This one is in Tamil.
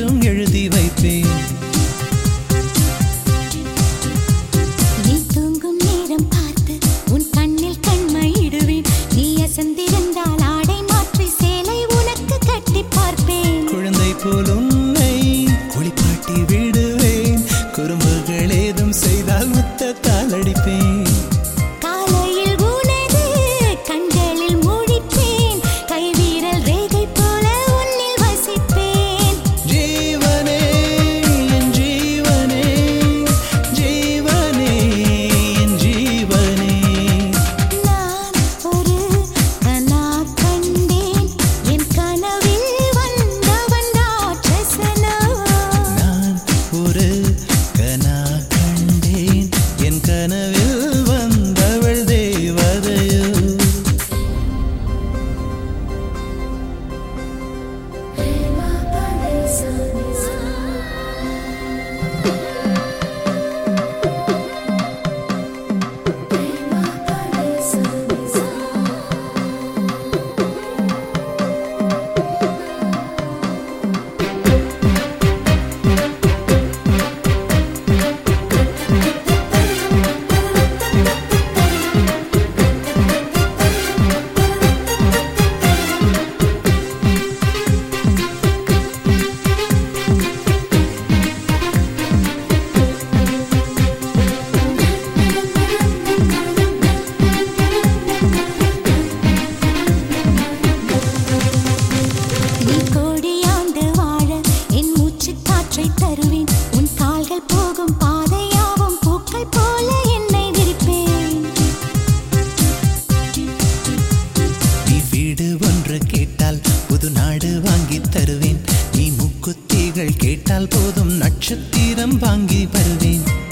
என்றும் எழுதி வைப்பேன். நீ தூங்கும் நேரம் பார்த்து உன் கண்ணில் கண்மையிடுவேன். நீ அசந்திருந்தால் ஆடை மாற்றி சேலை உனக்கு கட்டி பார்ப்பேன். குழந்தை போல் உன்னை குளிப்பாட்டி விடுவேன். குறும்புகள் ஏதும் செய்தால் முத்தத்தால் அடிப்பேன். காலையில் உனது கண்களில் மூடிப்பேன். கைவீரல் ரேகை போல உன்னில் வசிப்பேன். ஜீவனே என் ஜீவனே, ஜீவனே என் ஜீவனே. நான் ஒரு கனா கண்டேன். என் கனவில் வந்தவன் ராட்சசனா. நான் ஒரு கனா கண்டேன். என் கனவில் வந்தவள் தேவதையோ. நீ கோடியாண்டு வாழ என் மூச்சு காற்றை தருவேன். உன் கால்கள் போகும் பாதையாவும் பூக்கள் போல என்னை விரிப்பேன். நீ வீடு ஒன்று கேட்டால் புது நாடு வாங்கி தருவேன். நீ முக்குத்திகள் கேட்டால் போதும் நட்சத்திரம் வாங்கி வருவேன்.